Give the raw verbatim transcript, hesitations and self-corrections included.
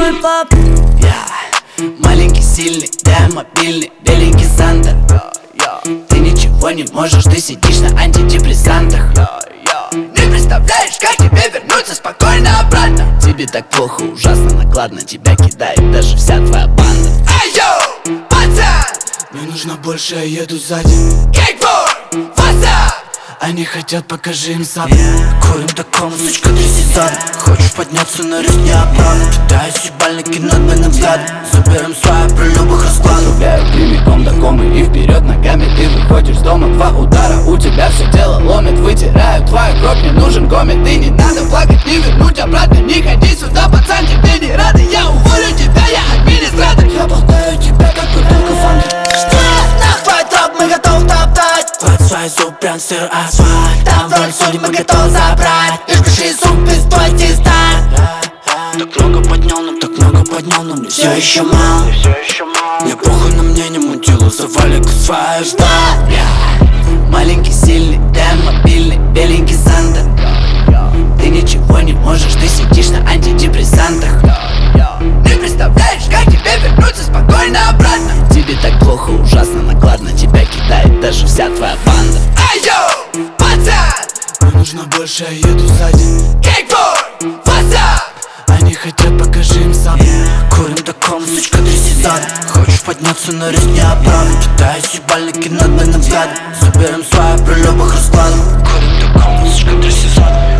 мой пап. Я маленький, сильный, да мобильный, беленький Санта. Ты ничего не можешь, ты сидишь на антидепрессантах. Не представляешь, как тебе вернуться спокойно обратно. Тебе так плохо, ужасно, накладно, тебя кидает даже вся твоя банда. Эй, йоу, пацан! Мне нужно больше, я еду сзади. Кейкборд, васа! Они хотят, покажи им сам. Курим такому, сучка, тряси зад. Хочешь подняться на риск, я оправдан. Пытаюсь ебально кинуть двойным взглядом. Заберем свое при любых раскладах. Стреляю прямиком до комы и вперед ногами. Ты выходишь с дома, два удара, у тебя все тело ломит. Вытираю твою кровь, мне нужен гомет. И не надо плакать, не вернуть обратно. Не ходи сюда, пацан, тебе не рады. Я уволю тебя, я администратор. Я болтаю тебя, как бутылка фанты. Что? Нахуй троп, мы готовы топтать. Твой свой зуб, прям сыр асфальт. Там в роль судьи мы готовы забрать. Лишь пиши зуб, без твой старт. Так много поднял нам, так много поднял нам. Мне все еще мало. Мне похуй на мнение, мутило, завалик свою Что? Я маленький, сильный, да мобильный, беленький Санта. Ты ничего не можешь, ты сидишь на антидепрессантах. Не представляешь, как тебе вернуться спокойно обратно. Тебе так плохо, ужасно, накладно, тебя кидает даже вся твоя банда. Эй, йоу, пацан! Мне нужно больше, я еду сзади. Кейкборд, васа! Они хотят, покажи им сам. Курим такому, сучка, тряси зад. Хочешь подняться на риск, не оправдан. Пытаюсь ебально кинуть двойным взглядом. Заберем свое при любых раскладах. Курим такому, сучка, тряси зад.